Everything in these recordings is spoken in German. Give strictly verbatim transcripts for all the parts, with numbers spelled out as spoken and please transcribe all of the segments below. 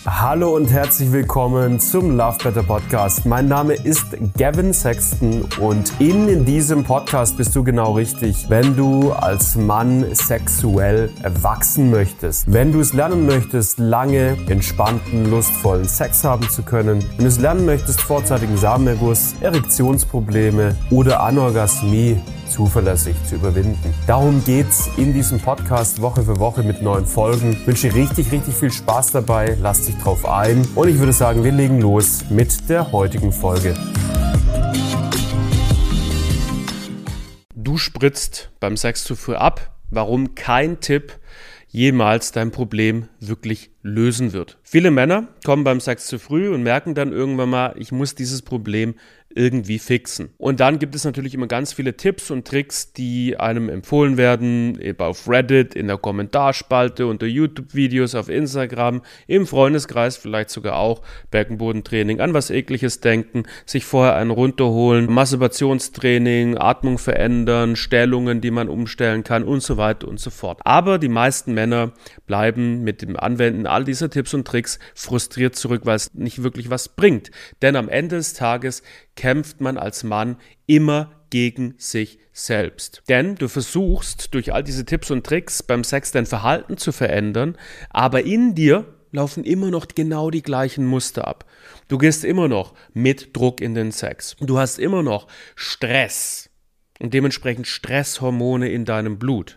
Hallo und herzlich willkommen zum Love Better Podcast. Mein Name ist Gavin Sexton und in diesem Podcast bist du genau richtig, wenn du als Mann sexuell erwachsen möchtest. Wenn du es lernen möchtest, lange, entspannten, lustvollen Sex haben zu können. Wenn du es lernen möchtest, vorzeitigen Samenerguss, Erektionsprobleme oder Anorgasmie zuverlässig zu überwinden. Darum geht's in diesem Podcast Woche für Woche mit neuen Folgen. Ich wünsche richtig, richtig viel Spaß dabei. Lass dich drauf ein. Und ich würde sagen, wir legen los mit der heutigen Folge. Du spritzt beim Sex zu früh ab. Warum kein Tipp jemals dein Problem wirklich lösen wird. Viele Männer kommen beim Sex zu früh und merken dann irgendwann mal, ich muss dieses Problem irgendwie fixen. Und dann gibt es natürlich immer ganz viele Tipps und Tricks, die einem empfohlen werden, eben auf Reddit, in der Kommentarspalte, unter YouTube-Videos, auf Instagram, im Freundeskreis vielleicht sogar auch, Beckenbodentraining, an was Ekliges denken, sich vorher einen runterholen, Masturbationstraining, Atmung verändern, Stellungen, die man umstellen kann und so weiter und so fort. Aber die meisten Männer bleiben mit dem Anwenden all dieser Tipps und Tricks frustriert zurück, weil es nicht wirklich was bringt. Denn am Ende des Tages kämpft man als Mann immer gegen sich selbst. Denn du versuchst durch all diese Tipps und Tricks beim Sex dein Verhalten zu verändern, aber in dir laufen immer noch genau die gleichen Muster ab. Du gehst immer noch mit Druck in den Sex. Du hast immer noch Stress und dementsprechend Stresshormone in deinem Blut.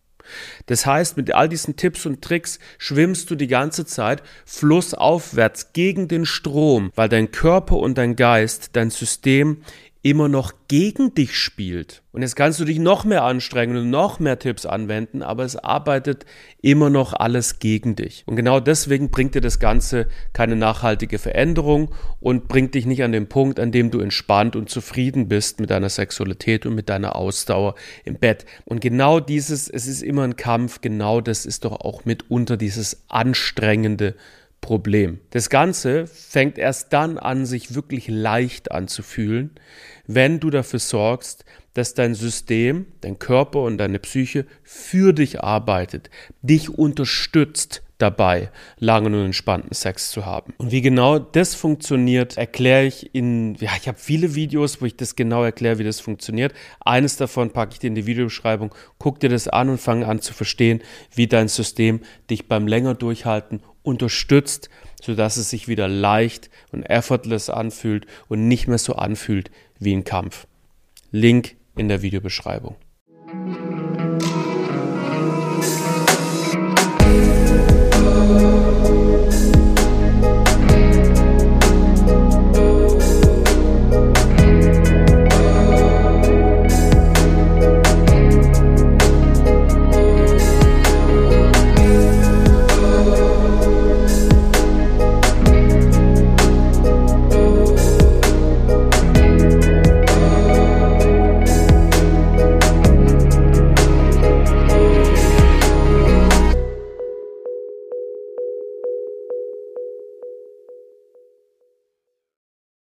Das heißt, mit all diesen Tipps und Tricks schwimmst du die ganze Zeit flussaufwärts gegen den Strom, weil dein Körper und dein Geist, dein System immer noch gegen dich spielt. Und jetzt kannst du dich noch mehr anstrengen und noch mehr Tipps anwenden, aber es arbeitet immer noch alles gegen dich. Und genau deswegen bringt dir das Ganze keine nachhaltige Veränderung und bringt dich nicht an den Punkt, an dem du entspannt und zufrieden bist mit deiner Sexualität und mit deiner Ausdauer im Bett. Und genau dieses, es ist immer ein Kampf, genau das ist doch auch mitunter dieses anstrengende Problem. Das Ganze fängt erst dann an, sich wirklich leicht anzufühlen, wenn du dafür sorgst, dass dein System, dein Körper und deine Psyche für dich arbeitet, dich unterstützt dabei, langen und entspannten Sex zu haben. Und wie genau das funktioniert, erkläre ich in, ja, ich habe viele Videos, wo ich das genau erkläre, wie das funktioniert. Eines davon packe ich dir in die Videobeschreibung. Guck dir das an und fang an zu verstehen, wie dein System dich beim länger Durchhalten unterstützt, sodass es sich wieder leicht und effortless anfühlt und nicht mehr so anfühlt wie ein Kampf. Link in der Videobeschreibung.